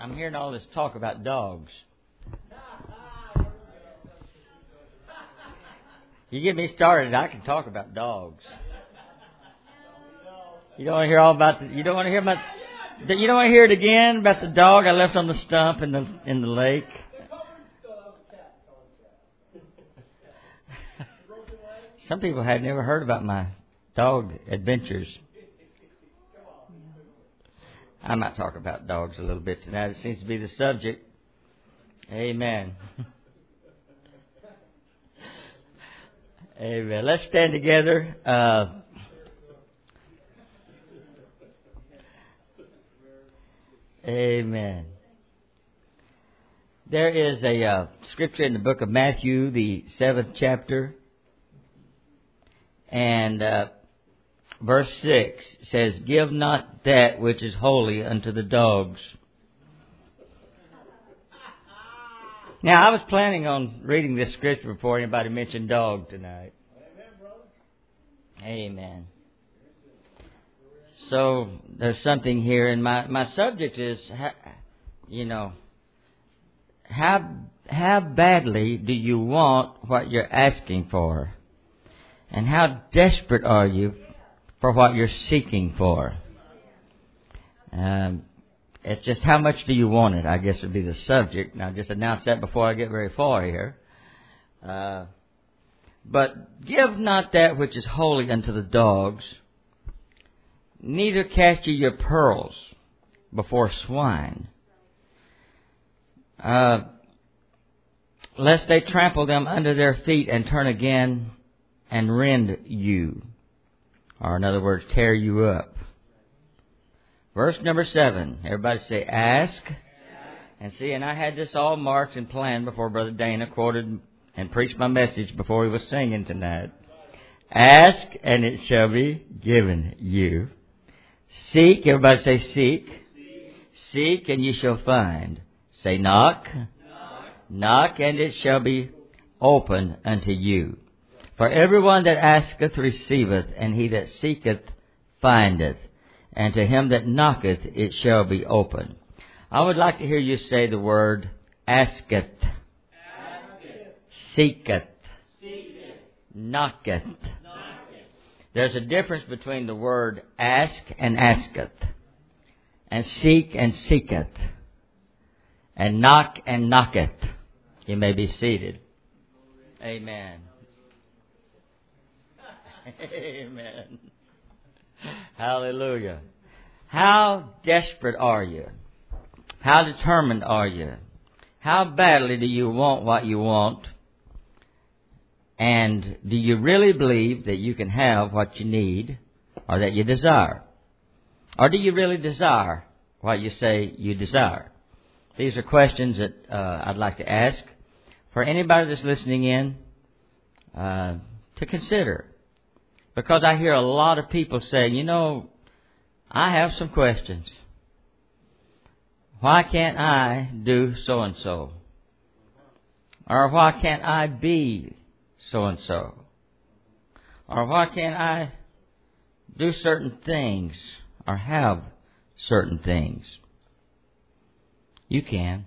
I'm hearing all this talk about dogs. You get me started, I can talk about dogs. You don't want to hear all about you don't want to hear about. You don't want to hear it again about the dog I left on the stump in the lake. Some people had never heard about my dog adventures. I might talk about dogs a little bit tonight. It seems to be the subject. Amen. Amen. Let's stand together. Amen. There is a scripture in the book of Matthew, the 7th chapter, and verse 6 says, "Give not that which is holy unto the dogs." Now, I was planning on reading this scripture before anybody mentioned dog tonight. Amen. So, there's something here, and my subject is, how badly do you want what you're asking for? And how desperate are you for what you're seeking for? It's just how much do you want it, I guess would be the subject. Now, just announce that before I get very far here. But give not that which is holy unto the dogs, neither cast ye your pearls before swine, lest they trample them under their feet and turn again and rend you. Or in other words, tear you up. Verse number 7. Everybody say, ask. And see, and I had this all marked and planned before Brother Dana quoted and preached my message before he was singing tonight. Ask, and it shall be given you. Seek, everybody say seek. Seek, and ye shall find. Say knock. Knock, and it shall be open unto you. For everyone that asketh receiveth, and he that seeketh findeth. And to him that knocketh it shall be open. I would like to hear you say the word asketh, seeketh, knocketh. There's a difference between the word ask and asketh, and seek and seeketh, and knocketh. You may be seated. Amen. Amen. Hallelujah. How desperate are you? How determined are you? How badly do you want what you want? And do you really believe that you can have what you need or that you desire? Or do you really desire what you say you desire? These are questions that I'd like to ask for anybody that's listening in to consider. Because I hear a lot of people saying, I have some questions. Why can't I do so-and-so? Or why can't I be so-and-so? Or why can't I do certain things or have certain things? You can.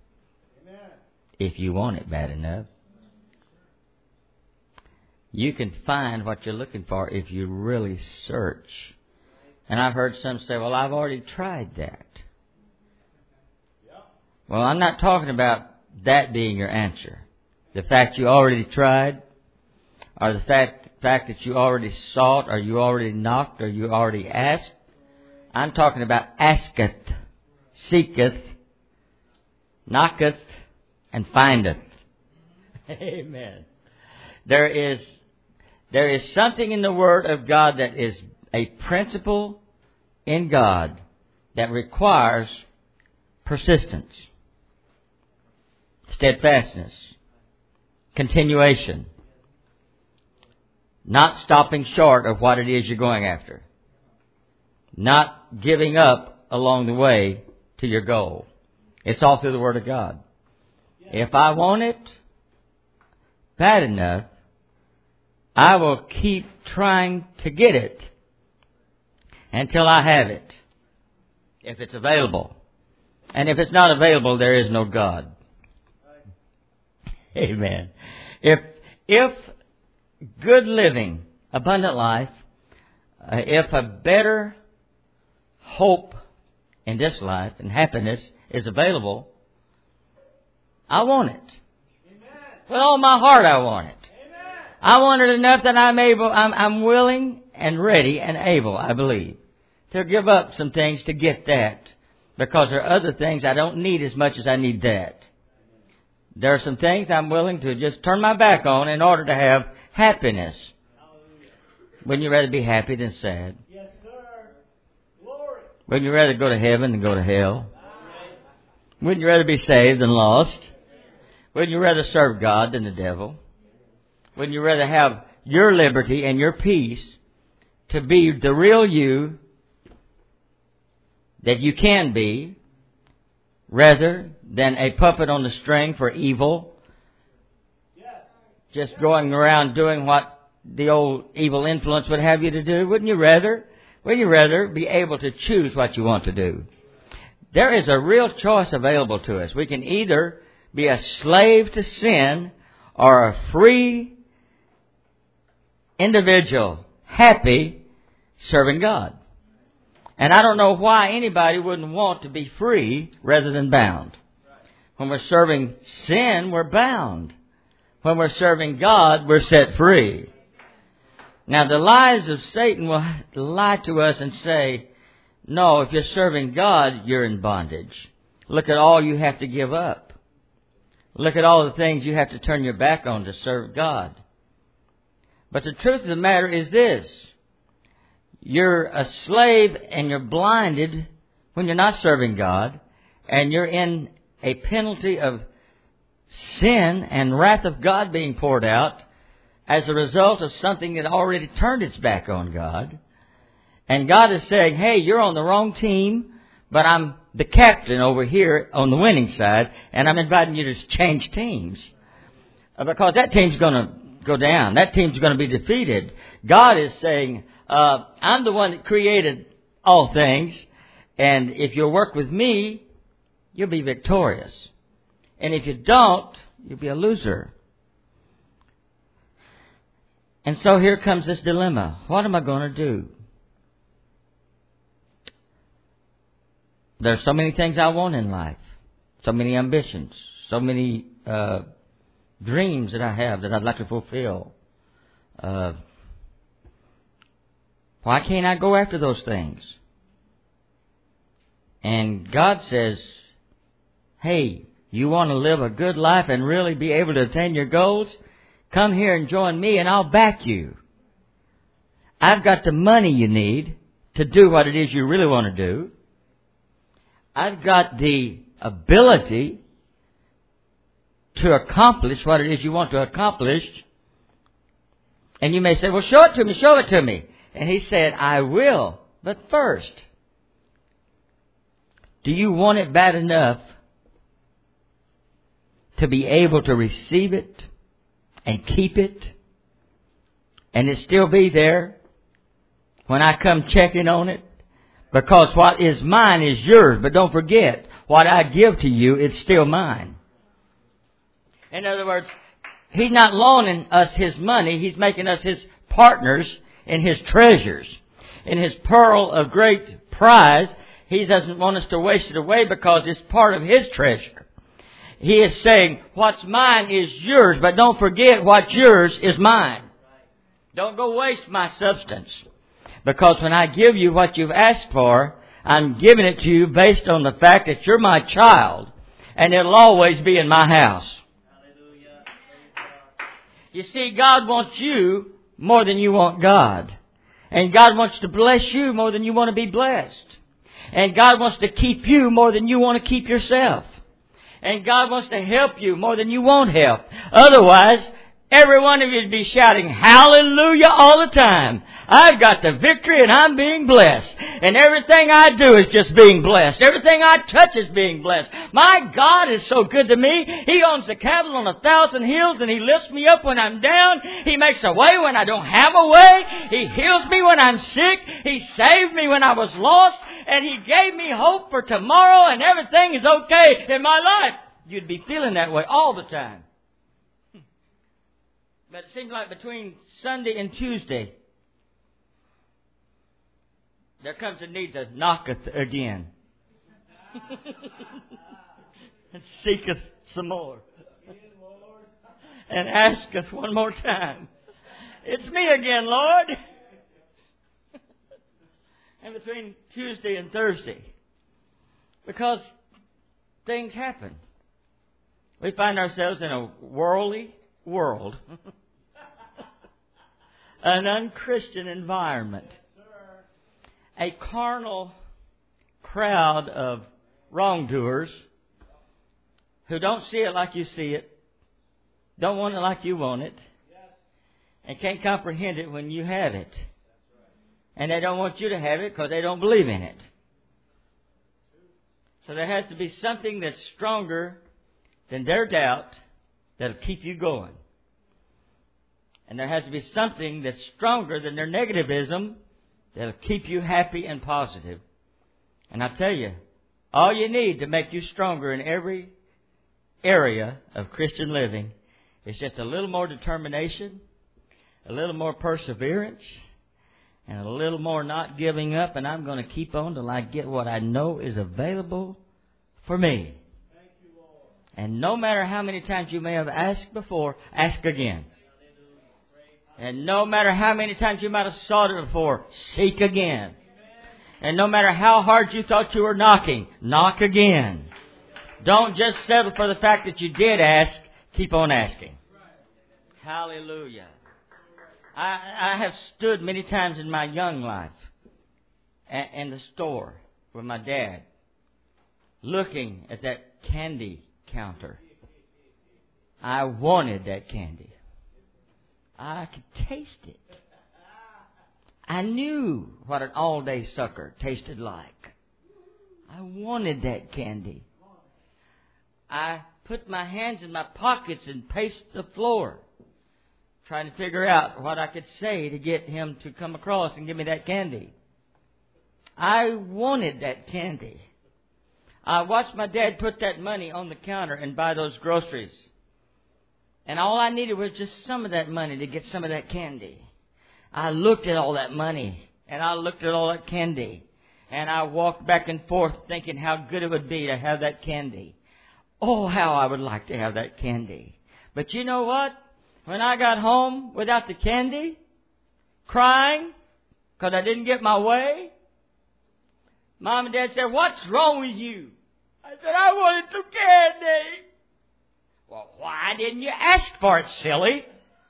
If you want it bad enough. You can find what you're looking for if you really search. And I've heard some say, well, I've already tried that. Well, I'm not talking about that being your answer. The fact you already tried, or the fact that you already sought, or you already knocked, or you already asked. I'm talking about asketh, seeketh, knocketh, and findeth. Amen. There is something in the Word of God that is a principle in God that requires persistence, steadfastness, continuation, not stopping short of what it is you're going after, not giving up along the way to your goal. It's all through the Word of God. If I want it bad enough, I will keep trying to get it until I have it, if it's available. And if it's not available, there is no God. Amen. If good living, abundant life, if a better hope in this life and happiness is available, I want it. With all my heart, I want it. I want it enough that I'm willing and ready and able, I believe, to give up some things to get that. Because there are other things I don't need as much as I need that. There are some things I'm willing to just turn my back on in order to have happiness. Wouldn't you rather be happy than sad? Yes, sir. Glory. Wouldn't you rather go to heaven than go to hell? Wouldn't you rather be saved than lost? Wouldn't you rather serve God than the devil? Wouldn't you rather have your liberty and your peace to be the real you that you can be, rather than a puppet on the string for evil, just going around doing what the old evil influence would have you to do? Wouldn't you rather? Wouldn't you rather be able to choose what you want to do? There is a real choice available to us. We can either be a slave to sin or a free individual, happy, serving God. And I don't know why anybody wouldn't want to be free rather than bound. When we're serving sin, we're bound. When we're serving God, we're set free. Now, the lies of Satan will lie to us and say, no, if you're serving God, you're in bondage. Look at all you have to give up. Look at all the things you have to turn your back on to serve God. But the truth of the matter is this. You're a slave and you're blinded when you're not serving God, and you're in a penalty of sin and wrath of God being poured out as a result of something that already turned its back on God. And God is saying, hey, you're on the wrong team, but I'm the captain over here on the winning side, and I'm inviting you to change teams. Because that team's going to go down. That team's going to be defeated. God is saying, I'm the one that created all things, and if you'll work with me, you'll be victorious. And if you don't, you'll be a loser. And so here comes this dilemma. What am I going to do? There are so many things I want in life. So many ambitions. So many dreams that I have that I'd like to fulfill. Why can't I go after those things? And God says, hey, you want to live a good life and really be able to attain your goals? Come here and join me and I'll back you. I've got the money you need to do what it is you really want to do. I've got the ability to accomplish what it is you want to accomplish. And you may say, well, show it to me, show it to me. And He said, I will. But first, do you want it bad enough to be able to receive it and keep it and it still be there when I come checking on it? Because what is mine is yours. But don't forget, what I give to you, it's still mine. In other words, He's not loaning us His money. He's making us His partners in His treasures. In His pearl of great prize, He doesn't want us to waste it away because it's part of His treasure. He is saying, what's mine is yours, but don't forget what's yours is mine. Don't go waste my substance. Because when I give you what you've asked for, I'm giving it to you based on the fact that you're my child, and it'll always be in my house. Hallelujah. You see, God wants you more than you want God. And God wants to bless you more than you want to be blessed. And God wants to keep you more than you want to keep yourself. And God wants to help you more than you want help. Otherwise, every one of you would be shouting, hallelujah, all the time. I've got the victory and I'm being blessed. And everything I do is just being blessed. Everything I touch is being blessed. My God is so good to me. He owns the cattle on 1,000 hills and He lifts me up when I'm down. He makes a way when I don't have a way. He heals me when I'm sick. He saved me when I was lost. and He gave me hope for tomorrow and everything is okay in my life, you'd be feeling that way all the time. But it seems like between Sunday and Tuesday, there comes a need to knocketh again. And seeketh some more. And asketh one more time. It's me again, Lord. And between Tuesday and Thursday. Because things happen. We find ourselves in a worldly world. An unchristian environment. A carnal crowd of wrongdoers who don't see it like you see it, don't want it like you want it, and can't comprehend it when you have it. And they don't want you to have it because they don't believe in it. So there has to be something that's stronger than their doubt that'll keep you going. And there has to be something that's stronger than their negativism that'll keep you happy and positive. And I tell you, all you need to make you stronger in every area of Christian living is just a little more determination, a little more perseverance, and a little more not giving up. And I'm going to keep on till I get what I know is available for me. Thank you, Lord. And no matter how many times you may have asked before, ask again. And no matter how many times you might have sought it before, seek again. And no matter how hard you thought you were knocking, knock again. Don't just settle for the fact that you did ask. Keep on asking. Hallelujah. I have stood many times in my young life in the store with my dad, looking at that candy counter. I wanted that candy. I could taste it. I knew what an all-day sucker tasted like. I wanted that candy. I put my hands in my pockets and paced the floor, trying to figure out what I could say to get him to come across and give me that candy. I wanted that candy. I watched my dad put that money on the counter and buy those groceries. And all I needed was just some of that money to get some of that candy. I looked at all that money, and I looked at all that candy, and I walked back and forth thinking how good it would be to have that candy. Oh, how I would like to have that candy. But you know what? When I got home without the candy, crying because I didn't get my way, Mom and Dad said, "What's wrong with you?" I said, "I wanted some candy." "Well, why didn't you ask for it, silly?"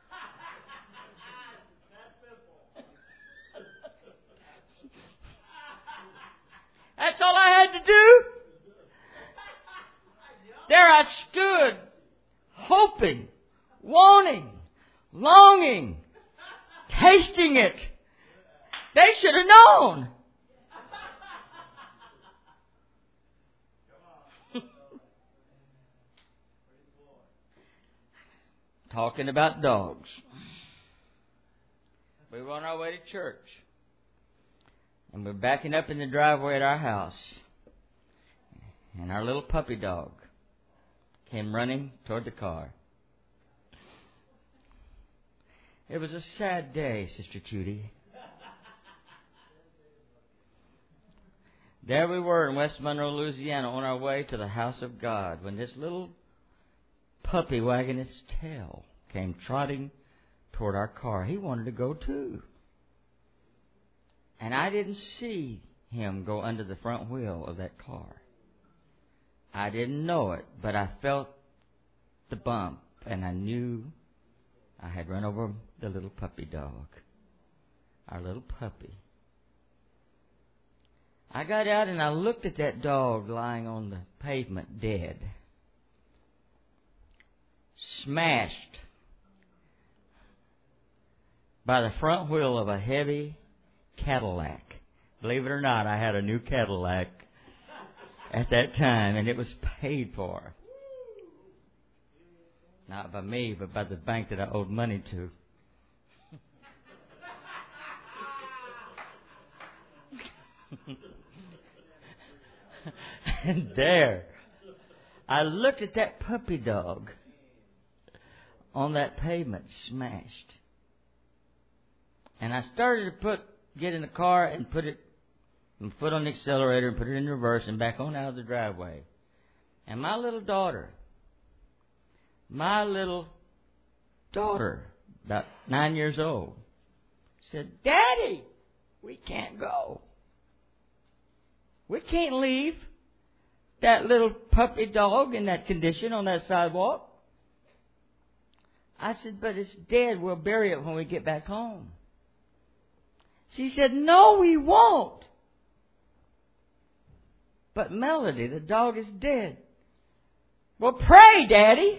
That's all I had to do. There I stood, hoping, wanting, longing, tasting it. They should have known. Talking about dogs. We were on our way to church. And we're backing up in the driveway at our house. And our little puppy dog came running toward the car. It was a sad day, Sister Judy. There we were in West Monroe, Louisiana, on our way to the house of God, when this little puppy wagging its tail came trotting toward our car. He wanted to go too. And I didn't see him go under the front wheel of that car. I didn't know it, but I felt the bump, and I knew I had run over the little puppy dog, our little puppy. I got out and I looked at that dog lying on the pavement dead, smashed by the front wheel of a heavy Cadillac. Believe it or not, I had a new Cadillac at that time, and it was paid for. Not by me, but by the bank that I owed money to. And there, I looked at that puppy dog on that pavement, smashed. And I started to get in the car and put foot on the accelerator and put it in reverse and back on out of the driveway. And my little daughter, about 9 years old, said, "Daddy, we can't go. We can't leave that little puppy dog in that condition on that sidewalk." I said, "But it's dead. We'll bury it when we get back home." She said, "No, we won't." "But Melody, the dog is dead." "Well, pray, Daddy."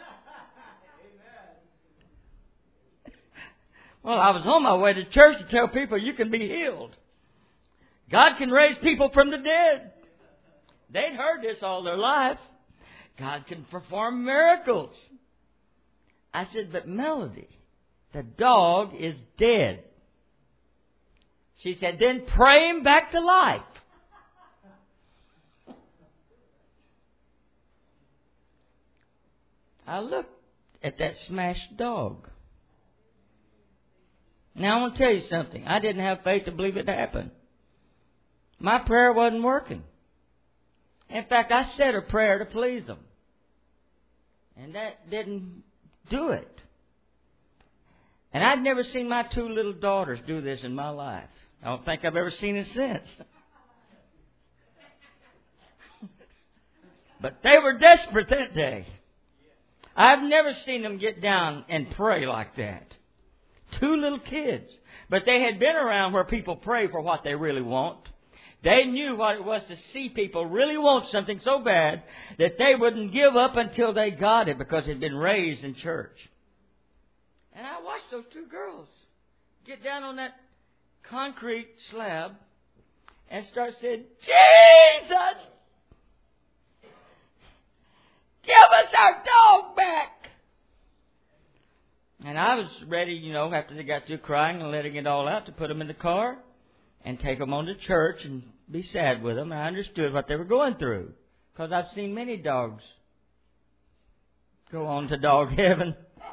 Well, I was on my way to church to tell people you can be healed. God can raise people from the dead. They'd heard this all their life. God can perform miracles. I said, "But Melody, the dog is dead." She said, "Then pray him back to life." I looked at that smashed dog. Now, I want to tell you something. I didn't have faith to believe it happened. My prayer wasn't working. In fact, I said a prayer to please them. And that didn't do it. And I'd never seen my two little daughters do this in my life. I don't think I've ever seen it since. But they were desperate that day. I've never seen them get down and pray like that. Two little kids. But they had been around where people pray for what they really want. They knew what it was to see people really want something so bad that they wouldn't give up until they got it because they'd been raised in church. And I watched those two girls get down on that concrete slab and start saying, "Jesus, give us our dog back." And I was ready, after they got through crying and letting it all out, to put them in the car and take them on to church and be sad with them. And I understood what they were going through, because I've seen many dogs go on to dog heaven.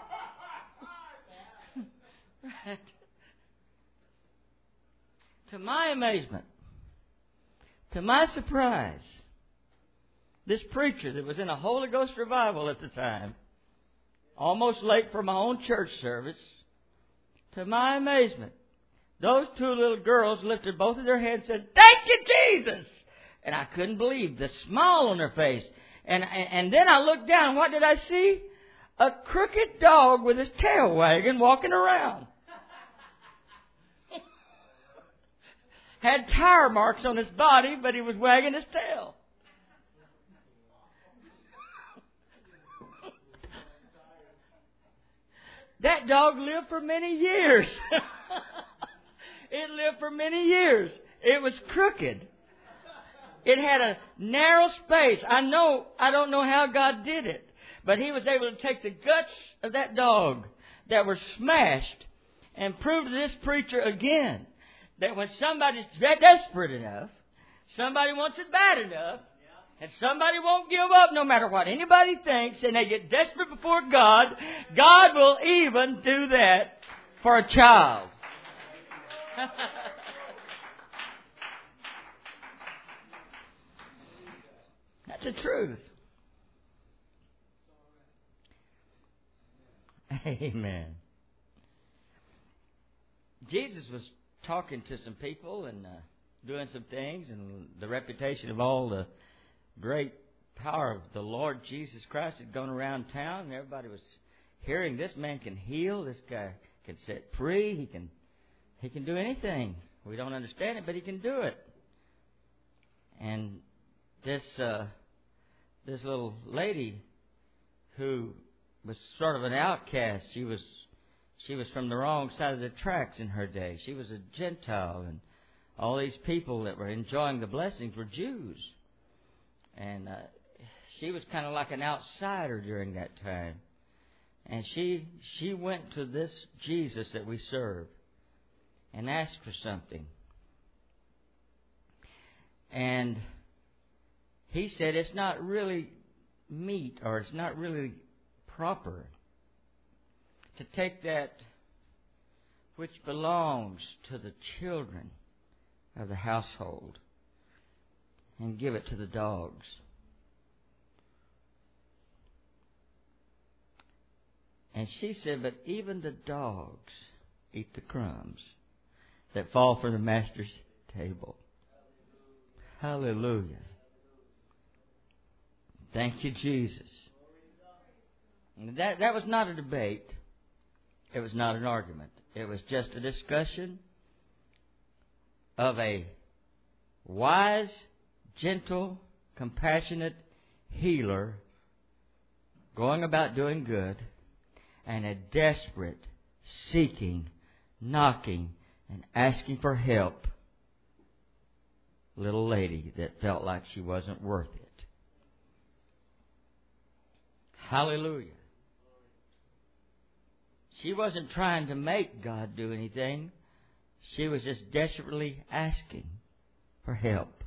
To my amazement, to my surprise, this preacher that was in a Holy Ghost revival at the time, almost late for my own church service, to my amazement, those two little girls lifted both of their heads and said, "Thank you, Jesus!" And I couldn't believe the smile on their face. And then I looked down, and what did I see? A crooked dog with his tail wagging, walking around. Had tire marks on his body, but he was wagging his tail. That dog lived for many years. It lived for many years. It was crooked. It had a narrow space. I don't know how God did it, but He was able to take the guts of that dog that were smashed and prove to this preacher again that when somebody's desperate enough, somebody wants it bad enough, and somebody won't give up no matter what anybody thinks, and they get desperate before God, God will even do that for a child. That's the truth. Amen. Jesus was talking to some people and doing some things, and the reputation of all the great power of the Lord Jesus Christ had gone around town, and everybody was hearing, this man can heal, this guy can set free, he can do anything. We don't understand it, but he can do it. And this little lady who was sort of an outcast, she was from the wrong side of the tracks in her day. She was a Gentile, and all these people that were enjoying the blessings were Jews. And she was kind of like an outsider during that time. And she went to this Jesus that we serve and asked for something. And he said it's not really meet, or it's not really proper to take that which belongs to the children of the household and give it to the dogs. And she said, but even the dogs eat the crumbs that fall from the master's table. Hallelujah. Thank you, Jesus. That was not a debate. It was not an argument. It was just a discussion of a wise, gentle, compassionate healer going about doing good, and a desperate, seeking, knocking, and asking for help little lady that felt like she wasn't worth it. Hallelujah. She wasn't trying to make God do anything. She was just desperately asking for help.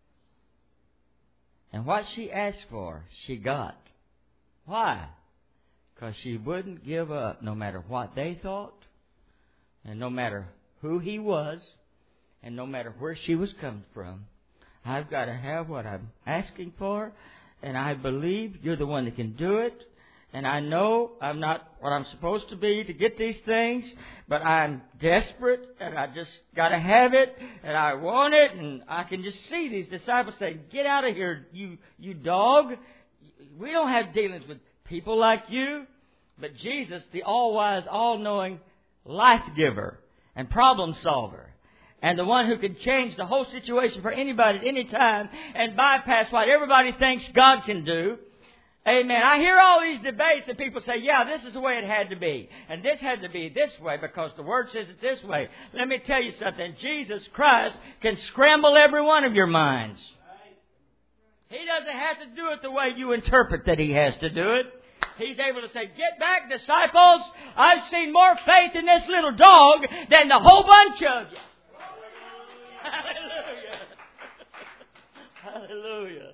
And what she asked for, she got. Why? Because she wouldn't give up no matter what they thought, and no matter who he was, and no matter where she was coming from. I've got to have what I'm asking for, and I believe you're the one that can do it. And I know I'm not what I'm supposed to be to get these things, but I'm desperate, and I just got to have it, and I want it. And I can just see these disciples saying, get out of here, you dog. We don't have dealings with people like you. But Jesus, the all-wise, all-knowing life giver and problem solver, and the one who can change the whole situation for anybody at any time and bypass what everybody thinks God can do. Amen. I hear all these debates and people say, yeah, this is the way it had to be. And this had to be this way because the Word says it this way. Let me tell you something. Jesus Christ can scramble every one of your minds. He doesn't have to do it the way you interpret that He has to do it. He's able to say, get back, disciples. I've seen more faith in this little dog than the whole bunch of you. Hallelujah. Hallelujah.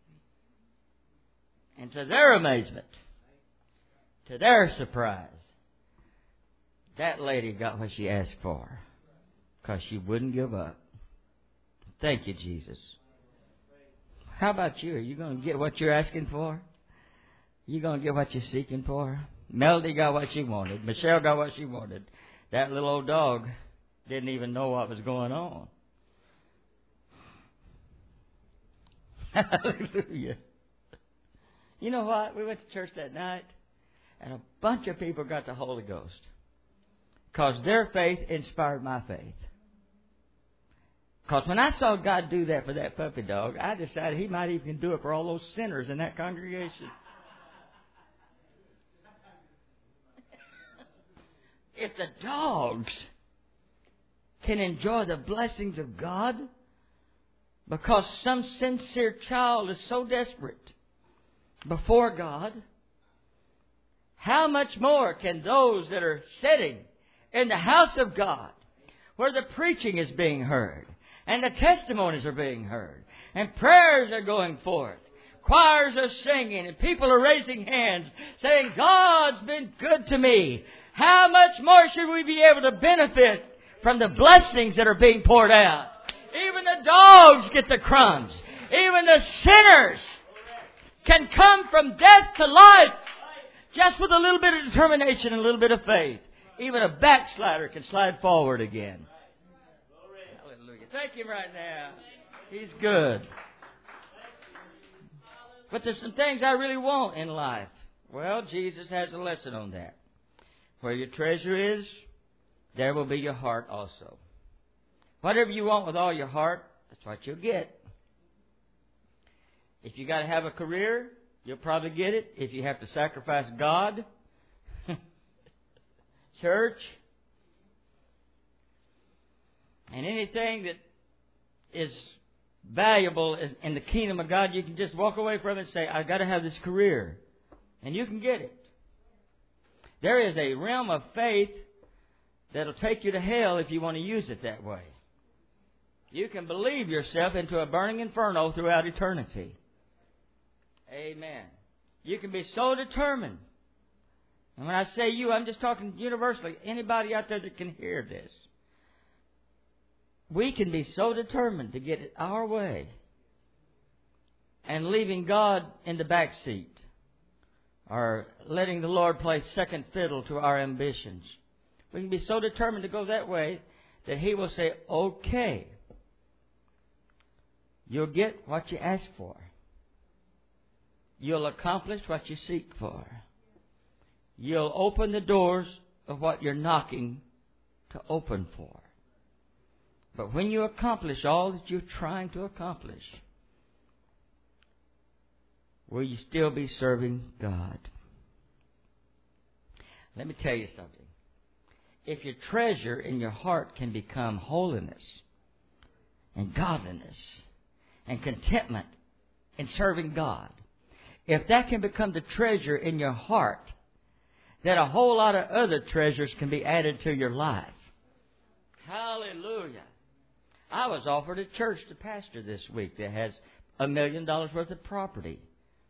And to their amazement, to their surprise, that lady got what she asked for because she wouldn't give up. Thank you, Jesus. How about you? Are you going to get what you're asking for? You going to get what you're seeking for? Melody got what she wanted. Michelle got what she wanted. That little old dog didn't even know what was going on. Hallelujah. You know what? We went to church that night, and a bunch of people got the Holy Ghost because their faith inspired my faith. Because when I saw God do that for that puppy dog, I decided He might even do it for all those sinners in that congregation. If the dogs can enjoy the blessings of God because some sincere child is so desperate before God, how much more can those that are sitting in the house of God, where the preaching is being heard, and the testimonies are being heard, and prayers are going forth, choirs are singing, and people are raising hands, saying, God's been good to me. How much more should we be able to benefit from the blessings that are being poured out? Even the dogs get the crumbs. Even the sinners can come from death to life just with a little bit of determination and a little bit of faith. Even a backslider can slide forward again. Hallelujah. Thank Him right now. He's good. But there's some things I really want in life. Well, Jesus has a lesson on that. Where your treasure is, there will be your heart also. Whatever you want with all your heart, that's what you'll get. If you got to have a career, you'll probably get it. If you have to sacrifice God, church, and anything that is valuable in the kingdom of God, you can just walk away from it and say, I've got to have this career. And you can get it. There is a realm of faith that'll take you to hell if you want to use it that way. You can believe yourself into a burning inferno throughout eternity. Amen. You can be so determined. And when I say you, I'm just talking universally. Anybody out there that can hear this. We can be so determined to get it our way and leaving God in the back seat or letting the Lord play second fiddle to our ambitions. We can be so determined to go that way that He will say, okay, you'll get what you ask for. You'll accomplish what you seek for. You'll open the doors of what you're knocking to open for. But when you accomplish all that you're trying to accomplish, will you still be serving God? Let me tell you something. If your treasure in your heart can become holiness and godliness and contentment in serving God, if that can become the treasure in your heart, then a whole lot of other treasures can be added to your life. Hallelujah. I was offered a church to pastor this week that has $1 million worth of property.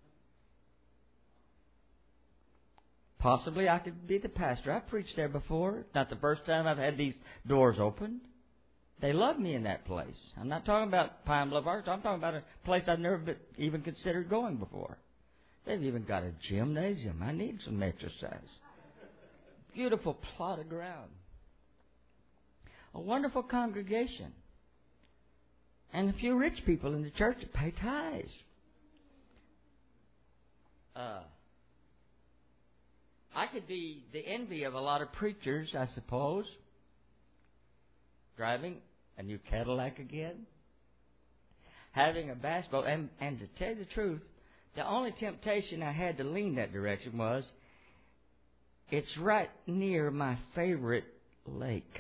Possibly I could be the pastor. I've preached there before. Not the first time I've had these doors opened. They love me in that place. I'm not talking about Pine Bluff, Arkansas. I'm talking about a place I've never even considered going before. They've even got a gymnasium. I need some exercise. Beautiful plot of ground. A wonderful congregation. And a few rich people in the church that pay tithes. I could be the envy of a lot of preachers, I suppose. Driving a new Cadillac again. Having a bass boat. And to tell you the truth, the only temptation I had to lean that direction was, it's right near my favorite lake.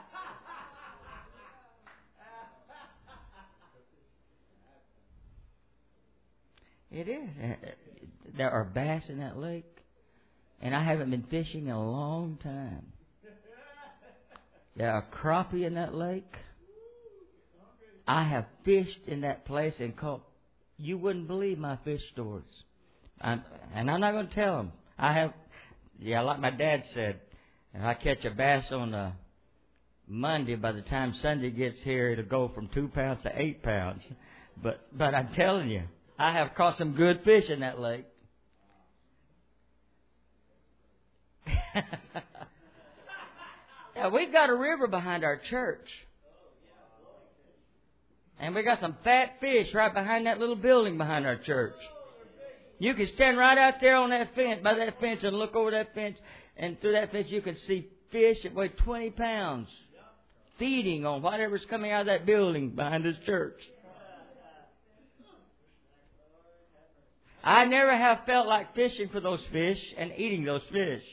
It is. There are bass in that lake, and I haven't been fishing in a long time. There are crappie in that lake. I have fished in that place and caught. You wouldn't believe my fish stories. And I'm not going to tell them. I have, like my dad said, if I catch a bass on a Monday, by the time Sunday gets here, it'll go from 2 pounds to 8 pounds. But I'm telling you, I have caught some good fish in that lake. Now, we've got a river behind our church. And we got some fat fish right behind that little building behind our church. You can stand right out there on that fence, by that fence, and look over that fence. And through that fence, you can see fish that weigh 20 pounds feeding on whatever's coming out of that building behind this church. I never have felt like fishing for those fish and eating those fish.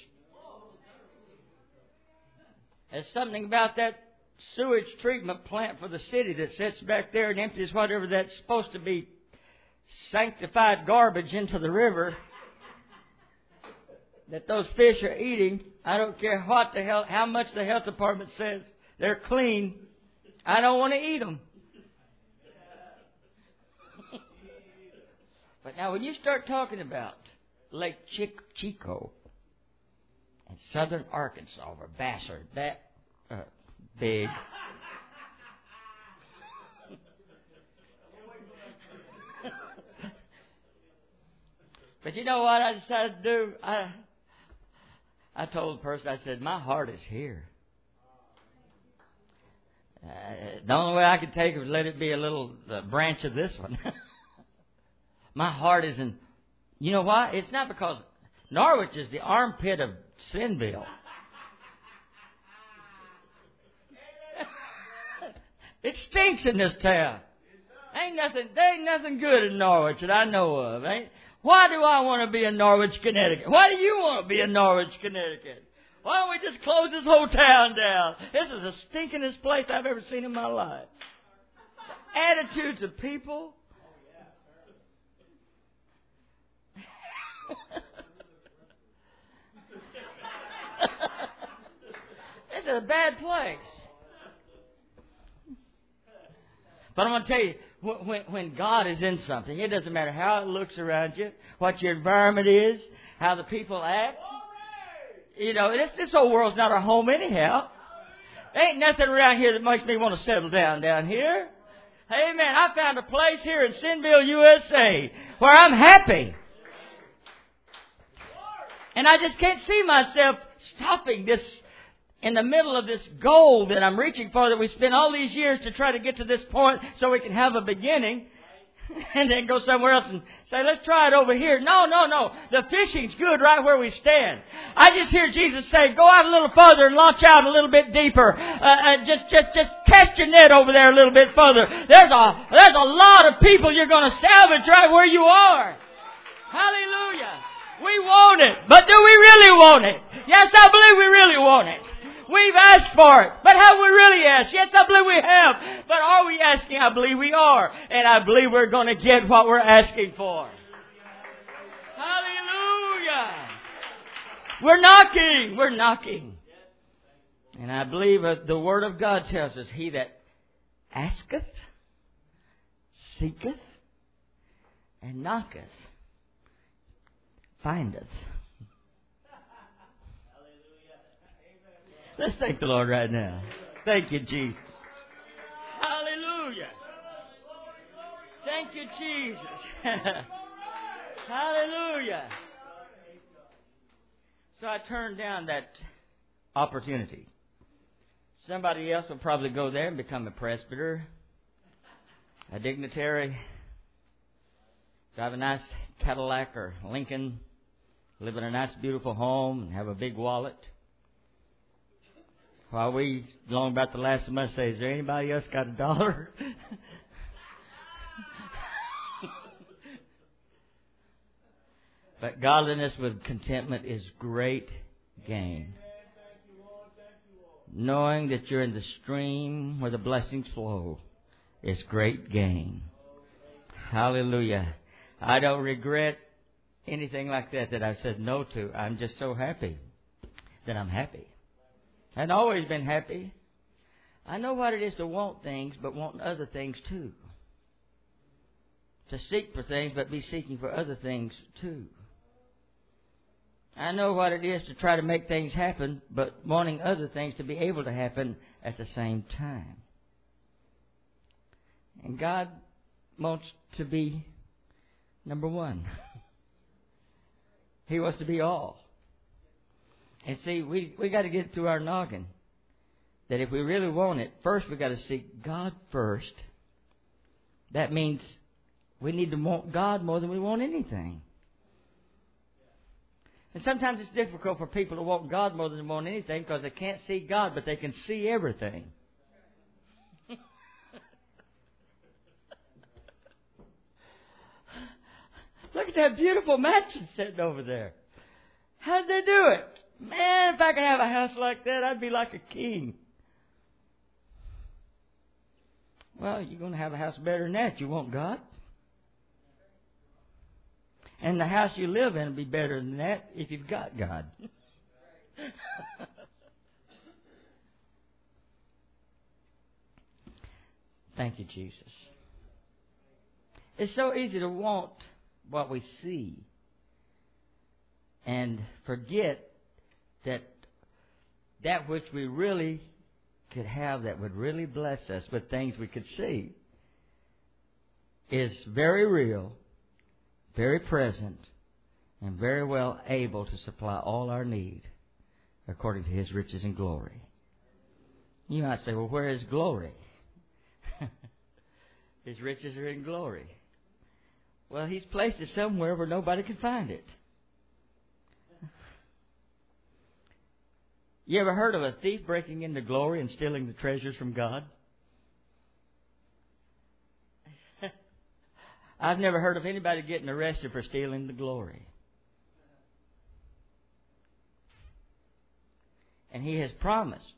There's something about that sewage treatment plant for the city that sits back there and empties whatever that's supposed to be sanctified garbage into the river that those fish are eating. I don't care what the hell, how much the health department says they're clean. I don't want to eat them. But now when you start talking about Lake Chico and southern Arkansas, where bass are that big. But you know what I decided to do? I told the person, I said, my heart is here. The only way I could take it was let it be a little branch of this one. My heart is in... You know why? It's not because Norwich is the armpit of Sinville. It stinks in this town. There ain't nothing good in Norwich that I know of. Why do I want to be in Norwich, Connecticut? Why do you want to be in Norwich, Connecticut? Why don't we just close this whole town down? This is the stinkingest place I've ever seen in my life. The attitudes of people. It's a bad place. But I'm going to tell you, when God is in something, it doesn't matter how it looks around you, what your environment is, how the people act. You know, this whole world's not our home anyhow. Ain't nothing around here that makes me want to settle down here. Amen. I found a place here in Sinville, USA, where I'm happy. And I just can't see myself stopping this in the middle of this goal that I'm reaching for, that we spent all these years to try to get to this point so we can have a beginning. And then go somewhere else and say, let's try it over here. No. The fishing's good right where we stand. I just hear Jesus say, go out a little further and launch out a little bit deeper. Just cast your net over there a little bit further. There's a lot of people you're going to salvage right where you are. Hallelujah. We want it. But do we really want it? Yes, I believe we really want it. We've asked for it. But have we really asked? Yes, I believe we have. But are we asking? I believe we are. And I believe we're going to get what we're asking for. Hallelujah. We're knocking. And I believe the Word of God tells us, he that asketh, seeketh, and knocketh, findeth. Let's thank the Lord right now. Thank you, Jesus. Hallelujah. Thank you, Jesus. Hallelujah. So I turned down that opportunity. Somebody else will probably go there and become a presbyter, a dignitary, drive a nice Cadillac or Lincoln, live in a nice, beautiful home, and have a big wallet. While we, long about the last of us, say, is there anybody else got $1? But godliness with contentment is great gain. Knowing that you're in the stream where the blessings flow is great gain. Hallelujah. I don't regret anything like that I've said no to. I'm just so happy that I'm happy. I've always been happy. I know what it is to want things, but want other things too. To seek for things, but be seeking for other things too. I know what it is to try to make things happen, but wanting other things to be able to happen at the same time. And God wants to be number one. He wants to be all. And see, we got to get to our noggin that if we really want it, first we got to seek God first. That means we need to want God more than we want anything. And sometimes it's difficult for people to want God more than they want anything because they can't see God, but they can see everything. Look at that beautiful mansion sitting over there. How'd they do it? Man, if I could have a house like that, I'd be like a king. Well, you're going to have a house better than that. You want God? And the house you live in will be better than that if you've got God. Thank you, Jesus. It's so easy to want what we see and forget that which we really could have that would really bless us with things we could see is very real, very present, and very well able to supply all our need according to His riches and glory. You might say, well, where is glory? His riches are in glory. Well, He's placed it somewhere where nobody can find it. You ever heard of a thief breaking into glory and stealing the treasures from God? I've never heard of anybody getting arrested for stealing the glory. And He has promised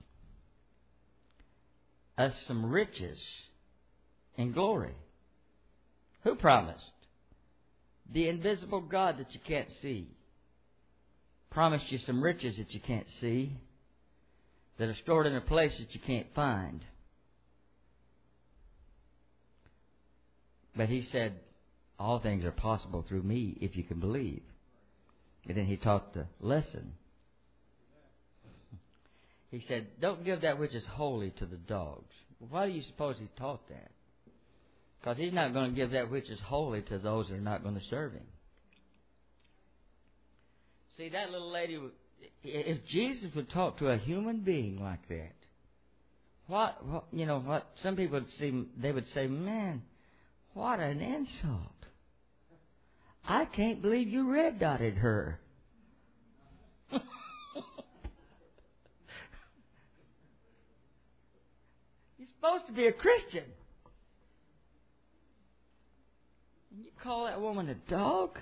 us some riches in glory. Who promised? The invisible God that you can't see. Promised you some riches that you can't see, that are stored in a place that you can't find. But he said, all things are possible through me if you can believe. And then he taught the lesson. He said, don't give that which is holy to the dogs. Why do you suppose he taught that? Because he's not going to give that which is holy to those that are not going to serve him. See, that little lady, if Jesus would talk to a human being like that, what some people would say, man, what an insult. I can't believe you red-dotted her. You're supposed to be a Christian. And you call that woman a dog?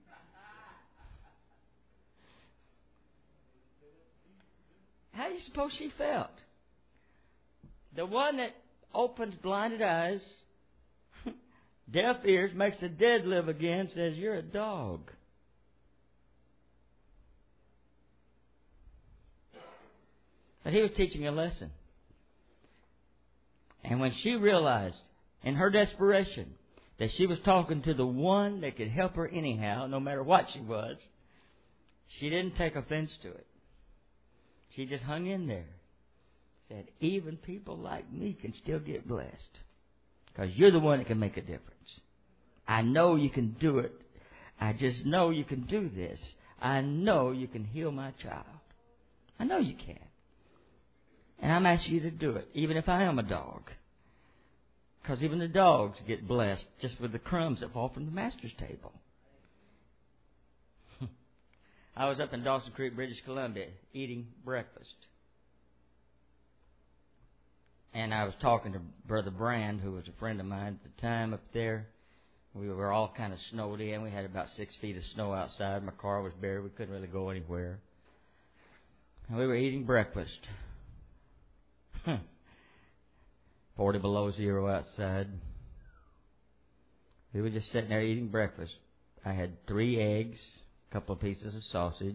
How do you suppose she felt? The one that opens blinded eyes, deaf ears, makes the dead live again, says, you're a dog. But he was teaching a lesson. And when she realized, in her desperation, that she was talking to the one that could help her anyhow, no matter what she was, she didn't take offense to it. She just hung in there. Said, even people like me can still get blessed. Because you're the one that can make a difference. I know you can do it. I just know you can do this. I know you can heal my child. I know you can. And I'm asking you to do it, even if I am a dog. Because even the dogs get blessed just with the crumbs that fall from the master's table. I was up in Dawson Creek, British Columbia, eating breakfast. And I was talking to Brother Brand, who was a friend of mine at the time up there. We were all kind of snowed in. We had about 6 feet of snow outside. My car was buried. We couldn't really go anywhere. And we were eating breakfast. 40 below zero outside. We were just sitting there eating breakfast. I had 3 eggs, a couple of pieces of sausage,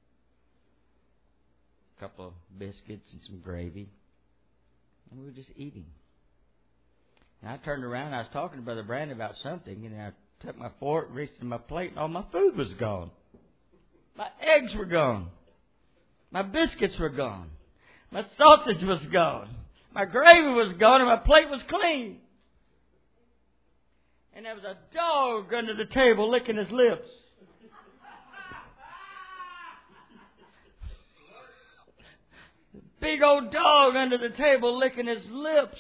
a couple of biscuits and some gravy. And we were just eating. And I turned around and I was talking to Brother Brandon about something, and I took my fork, reached in my plate, and all my food was gone. My eggs were gone. My biscuits were gone. My sausage was gone. My gravy was gone, and my plate was clean. And there was a dog under the table licking his lips. Big old dog under the table licking his lips.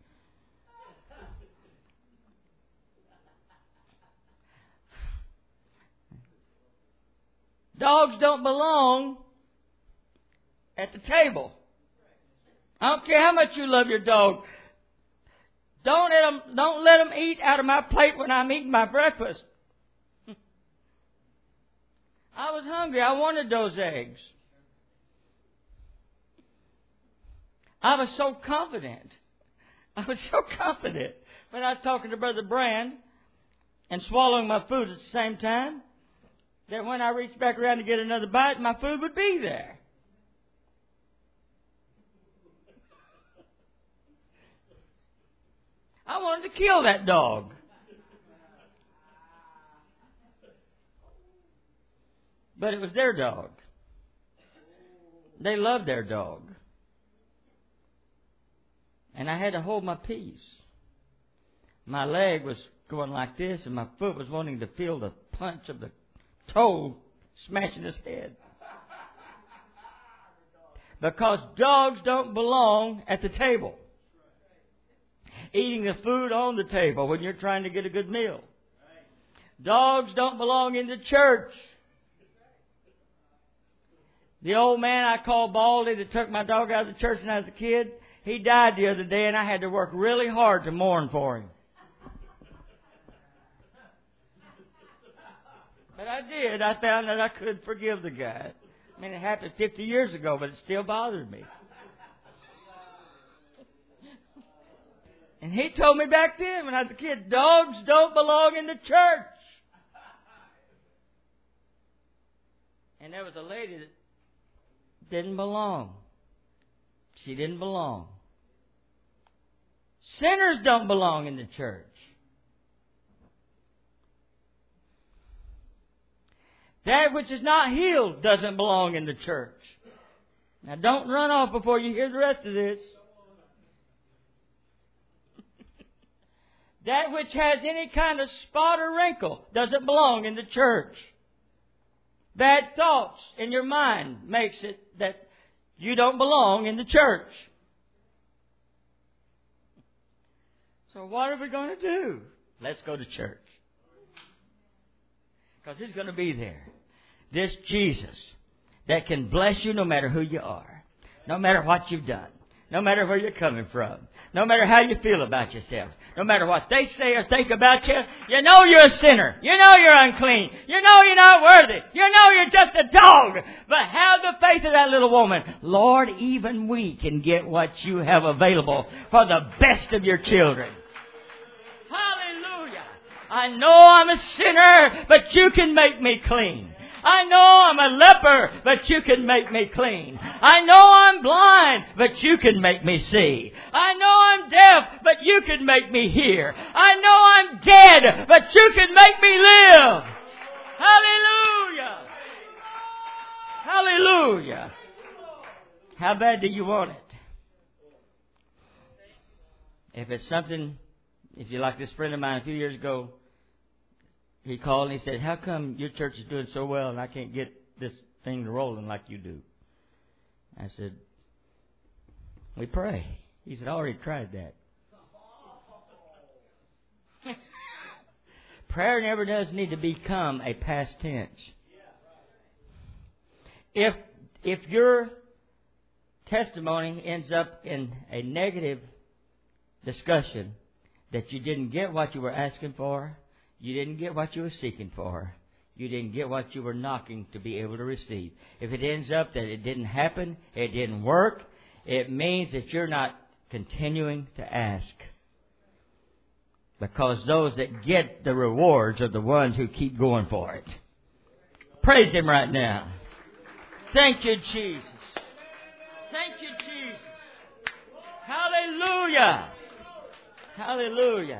Dogs don't belong at the table. I don't care how much you love your dog. Don't let them eat out of my plate when I'm eating my breakfast. I was hungry. I wanted those eggs. I was so confident. When I was talking to Brother Brand and swallowing my food at the same time, that when I reached back around to get another bite, my food would be there. I wanted to kill that dog. But it was their dog. They loved their dog. And I had to hold my peace. My leg was going like this, and my foot was wanting to feel the punch of the toe smashing his head. Because dogs don't belong at the table. Eating the food on the table when you're trying to get a good meal. Dogs don't belong in the church. The old man I called Baldy that took my dog out of the church when I was a kid, he died the other day, and I had to work really hard to mourn for him. But I did. I found that I could forgive the guy. I mean, it happened 50 years ago, but it still bothered me. And he told me back then when I was a kid, dogs don't belong in the church. And there was a lady that didn't belong. She didn't belong. Sinners don't belong in the church. That which is not healed doesn't belong in the church. Now don't run off before you hear the rest of this. That which has any kind of spot or wrinkle doesn't belong in the church. Bad thoughts in your mind makes it that you don't belong in the church. So what are we going to do? Let's go to church. Because He's going to be there. This Jesus that can bless you no matter who you are. No matter what you've done. No matter where you're coming from. No matter how you feel about yourself. No matter what they say or think about you. You know you're a sinner. You know you're unclean. You know you're not worthy. You know you're just a dog. But have the faith of that little woman. Lord, even we can get what you have available for the best of your children. Hallelujah. I know I'm a sinner, but you can make me clean. I know I'm a leper, but you can make me clean. I know I'm blind, but you can make me see. I know I'm deaf, but you can make me hear. I know I'm dead, but you can make me live. Hallelujah. Hallelujah. How bad do you want it? If it's something, if you're like this friend of mine a few years ago, he called and he said, how come your church is doing so well and I can't get this thing rolling like you do? I said, we pray. He said, I already tried that. Prayer never does need to become a past tense. If your testimony ends up in a negative discussion that you didn't get what you were asking for, you didn't get what you were seeking for, you didn't get what you were knocking to be able to receive. If it ends up that it didn't happen, it didn't work, it means that you're not continuing to ask. Because those that get the rewards are the ones who keep going for it. Praise Him right now. Thank you, Jesus. Thank you, Jesus. Hallelujah. Hallelujah.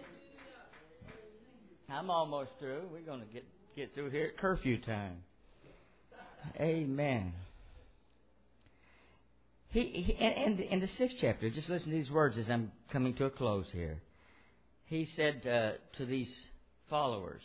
I'm almost through. We're going to get through here at curfew time. Amen. And in the 6th chapter, just listen to these words as I'm coming to a close here. He said to these followers,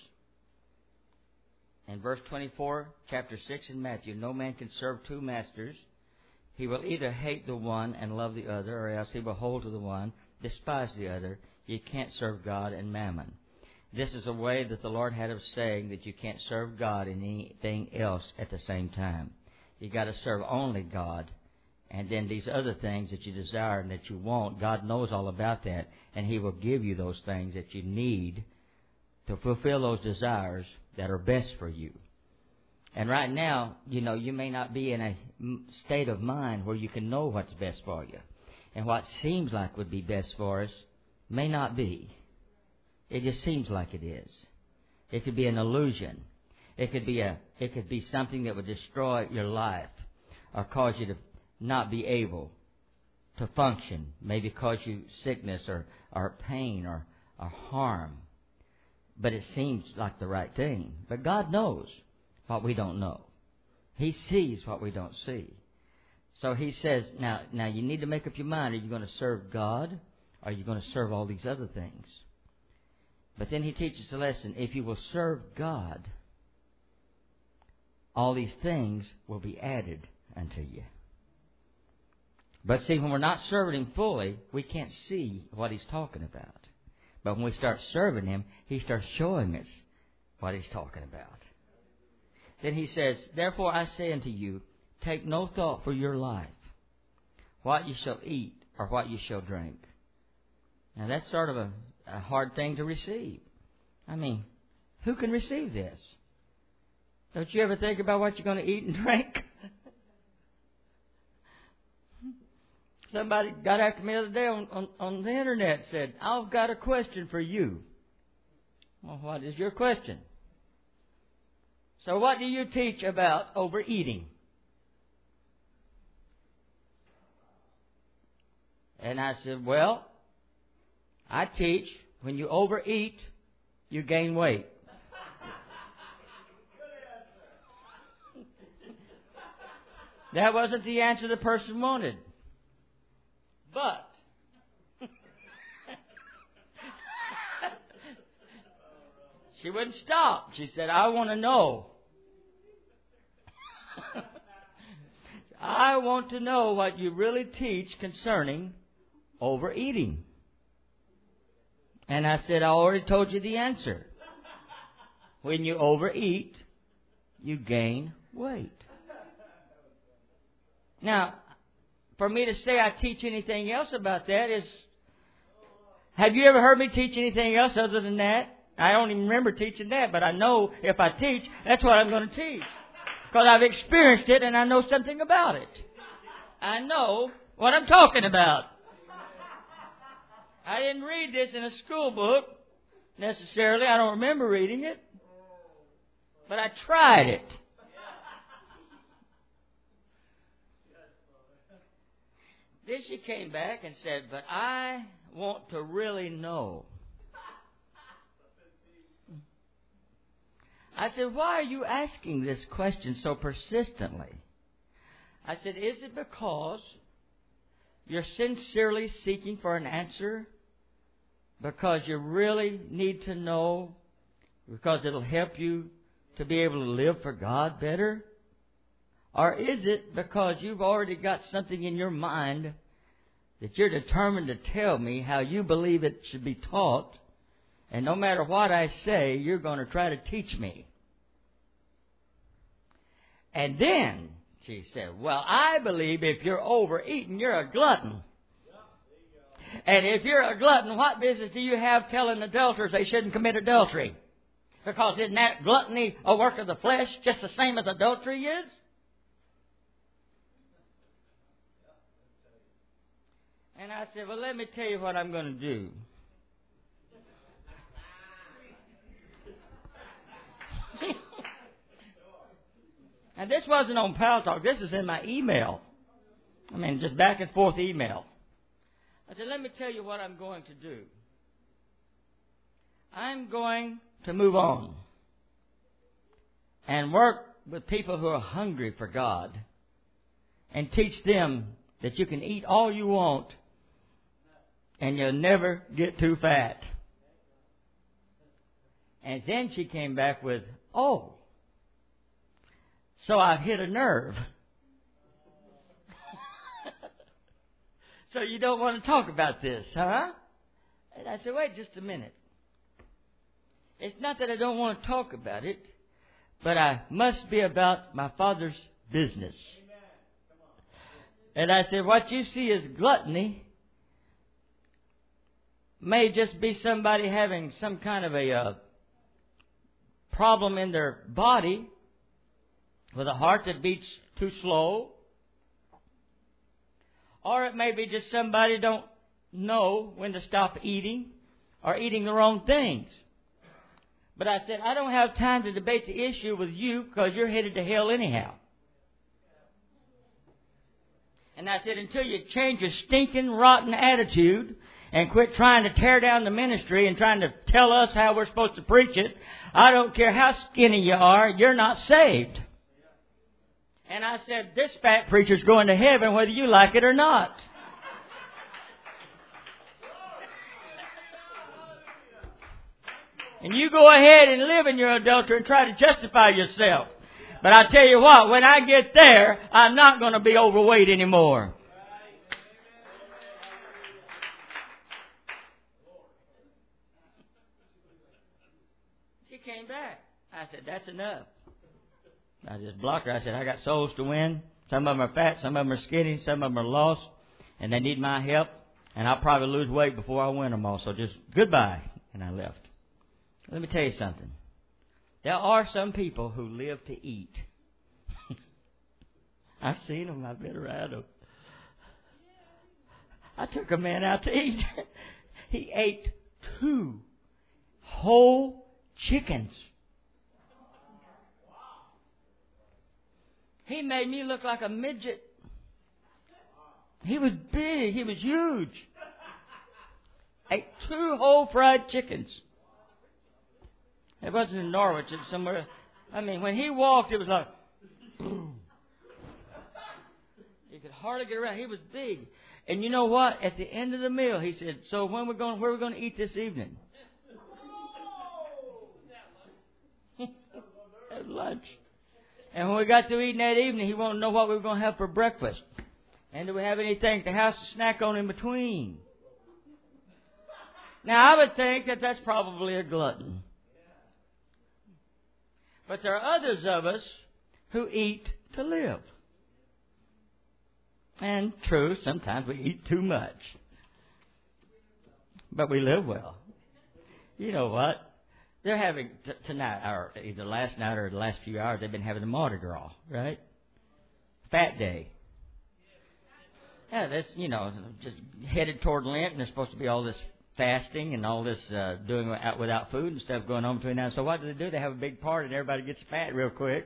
in verse 24, chapter 6 in Matthew, no man can serve two masters. He will either hate the one and love the other, or else he will hold to the one, despise the other. You can't serve God and mammon. This is a way that the Lord had of saying that you can't serve God and anything else at the same time. You got to serve only God. And then these other things that you desire and that you want, God knows all about that. And He will give you those things that you need to fulfill those desires that are best for you. And right now, you may not be in a state of mind where you can know what's best for you. And what seems like would be best for us may not be. It just seems like it is. It could be an illusion. It could be something that would destroy your life or cause you to not be able to function. Maybe cause you sickness or pain or harm. But it seems like the right thing. But God knows what we don't know. He sees what we don't see. So He says, now you need to make up your mind. Are you going to serve God or are you going to serve all these other things? But then He teaches the lesson, if you will serve God, all these things will be added unto you. But see, when we're not serving Him fully, we can't see what He's talking about. But when we start serving Him, He starts showing us what He's talking about. Then He says, therefore I say unto you, take no thought for your life, what you shall eat or what you shall drink. Now that's sort of a hard thing to receive. I mean, who can receive this? Don't you ever think about what you're going to eat and drink? Somebody got after me the other day on the internet and said, I've got a question for you. Well, what is your question? So what do you teach about overeating? And I said, well, I teach when you overeat, you gain weight. That wasn't the answer the person wanted. But she wouldn't stop. She said, I want to know. I want to know what you really teach concerning overeating. And I said, I already told you the answer. When you overeat, you gain weight. Now, for me to say I teach anything else about that is, have you ever heard me teach anything else other than that? I don't even remember teaching that, but I know if I teach, that's what I'm going to teach. Because I've experienced it and I know something about it. I know what I'm talking about. I didn't read this in a school book necessarily. I don't remember reading it. But I tried it. Then she came back and said, but I want to really know. I said, why are you asking this question so persistently? I said, is it because you're sincerely seeking for an answer? Because you really need to know? Because it'll help you to be able to live for God better? Or is it because you've already got something in your mind that you're determined to tell me how you believe it should be taught, and no matter what I say, you're going to try to teach me? And then she said, well, I believe if you're overeating, you're a glutton. And if you're a glutton, what business do you have telling adulterers they shouldn't commit adultery? Because isn't that gluttony a work of the flesh just the same as adultery is? And I said, well, let me tell you what I'm going to do. And this wasn't on Pal Talk. This is in my email. I mean, just back and forth email. I said, let me tell you what I'm going to do. I'm going to move on and work with people who are hungry for God and teach them that you can eat all you want and you'll never get too fat. And then she came back with, oh, so I've hit a nerve. So you don't want to talk about this, huh? And I said, wait just a minute. It's not that I don't want to talk about it, but I must be about my Father's business. And I said, what you see as gluttony may just be somebody having some kind of a problem in their body with a heart that beats too slow. Or it may be just somebody don't know when to stop eating or eating the wrong things. But I said, I don't have time to debate the issue with you because you're headed to hell anyhow. And I said, until you change your stinking, rotten attitude and quit trying to tear down the ministry and trying to tell us how we're supposed to preach it, I don't care how skinny you are, you're not saved. And I said, this fat preacher's going to heaven whether you like it or not. And you go ahead and live in your adultery and try to justify yourself. But I tell you what, when I get there, I'm not going to be overweight anymore. She came back. I said, that's enough. I just blocked her. I said, I got souls to win. Some of them are fat, some of them are skinny, some of them are lost, and they need my help. And I'll probably lose weight before I win them all. So just goodbye. And I left. Let me tell you something. There are some people who live to eat. I've seen them. I've been around them. I took a man out to eat. He ate 2 whole chickens. He made me look like a midget. He was big. He was huge. Ate 2 whole fried chickens. It wasn't in Norwich. It was somewhere. I mean, when he walked, it was like, boom. could hardly get around. He was big. And you know what? At the end of the meal, he said, so where are we going to eat this evening? At lunch. And when we got to eating that evening, he wanted to know what we were going to have for breakfast. And do we have anything at the house to snack on in between? Now, I would think that that's probably a glutton. But there are others of us who eat to live. And true, sometimes we eat too much. But we live well. You know what? They're having, tonight, or either last night or the last few hours, they've been having a Mardi Gras, right? Fat Day. Yeah, that's, just headed toward Lent, and there's supposed to be all this fasting and all this doing without food and stuff going on between now. So what do? They have a big party and everybody gets fat real quick.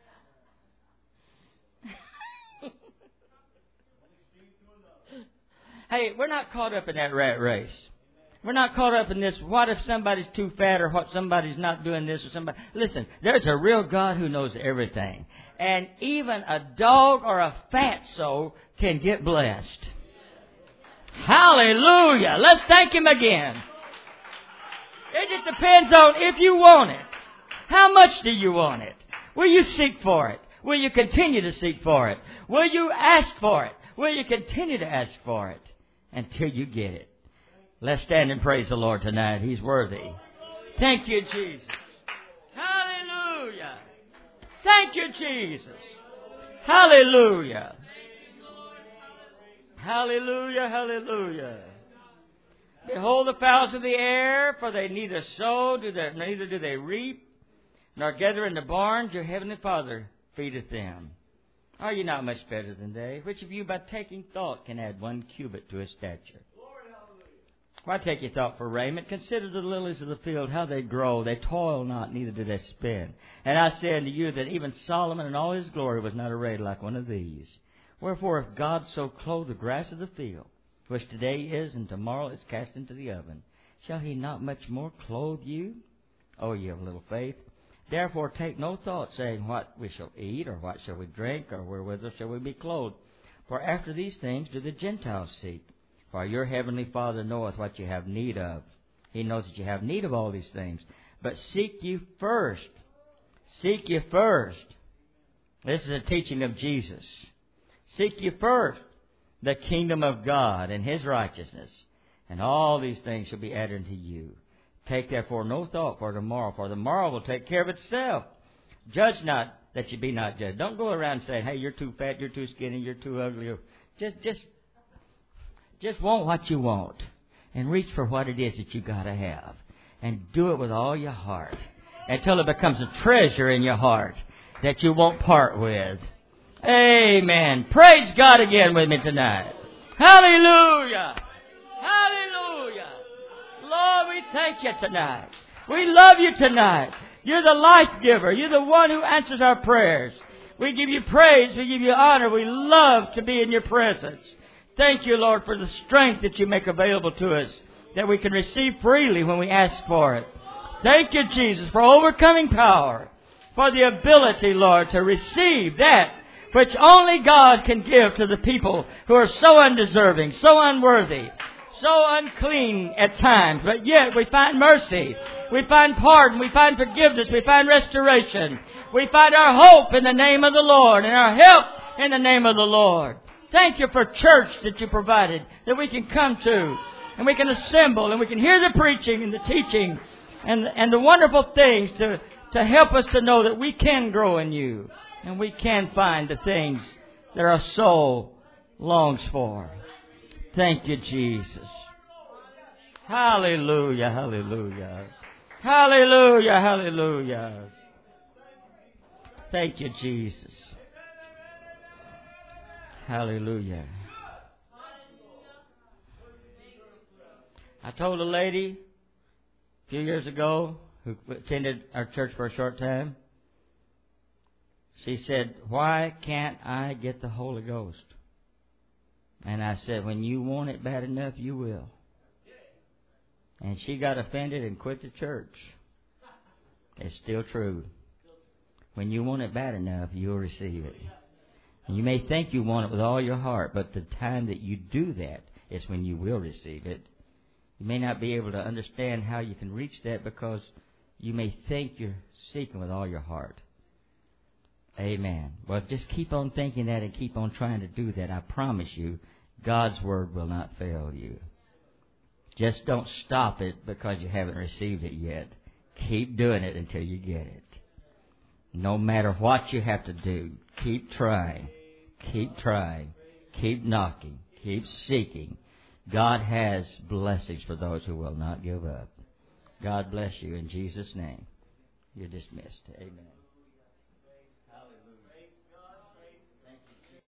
Hey, we're not caught up in that rat race. We're not caught up in this, what if somebody's too fat or what somebody's not doing this or somebody. Listen, there's a real God who knows everything. And even a dog or a fatso can get blessed. Hallelujah. Let's thank Him again. It just depends on if you want it. How much do you want it? Will you seek for it? Will you continue to seek for it? Will you ask for it? Will you continue to ask for it until you get it? Let's stand and praise the Lord tonight. He's worthy. Thank you, Jesus. Hallelujah. Thank you, Jesus. Hallelujah. Hallelujah, hallelujah. Behold the fowls of the air, for they neither sow, neither do they reap, nor gather in the barns. Your heavenly Father feedeth them. Are you not much better than they? Which of you, by taking thought, can add 1 cubit to his stature? Why take your thought for raiment? Consider the lilies of the field, how they grow. They toil not, neither do they spin. And I say unto you that even Solomon in all his glory was not arrayed like one of these. Wherefore, if God so clothe the grass of the field, which today is and tomorrow is cast into the oven, shall He not much more clothe you? O ye of little faith. Therefore take no thought, saying, what we shall eat, or what shall we drink, or wherewithal shall we be clothed? For after these things do the Gentiles seek. For your heavenly Father knoweth what you have need of. He knows that you have need of all these things. But seek ye first. Seek ye first. This is a teaching of Jesus. Seek ye first the kingdom of God and His righteousness, and all these things shall be added unto you. Take therefore no thought for tomorrow will take care of itself. Judge not that you be not judged. Don't go around saying, hey, you're too fat, you're too skinny, you're too ugly. Just want what you want, and reach for what it is that you got to have, and do it with all your heart until it becomes a treasure in your heart that you won't part with. Amen. Praise God again with me tonight. Hallelujah. Hallelujah. Lord, we thank you tonight. We love you tonight. You're the life giver. You're the one who answers our prayers. We give you praise. We give you honor. We love to be in your presence. Thank you, Lord, for the strength that you make available to us, that we can receive freely when we ask for it. Thank you, Jesus, for overcoming power, for the ability, Lord, to receive that which only God can give to the people who are so undeserving, so unworthy, so unclean at times. But yet we find mercy, we find pardon, we find forgiveness, we find restoration. We find our hope in the name of the Lord and our help in the name of the Lord. Thank you for church that you provided, that we can come to, and we can assemble, and we can hear the preaching and the teaching and the wonderful things to help us to know that we can grow in you, and we can find the things that our soul longs for. Thank you, Jesus. Hallelujah, hallelujah. Hallelujah, hallelujah. Thank you, Jesus. Hallelujah. I told a lady a few years ago who attended our church for a short time. She said, why can't I get the Holy Ghost? And I said, when you want it bad enough, you will. And she got offended and quit the church. It's still true. When you want it bad enough, you'll receive it. You may think you want it with all your heart, but the time that you do that is when you will receive it. You may not be able to understand how you can reach that because you may think you're seeking with all your heart. Amen. Well, just keep on thinking that and keep on trying to do that. I promise you, God's Word will not fail you. Just don't stop it because you haven't received it yet. Keep doing it until you get it. No matter what you have to do, keep trying. Keep trying. Keep knocking. Keep seeking. God has blessings for those who will not give up. God bless you in Jesus' name. You're dismissed. Amen.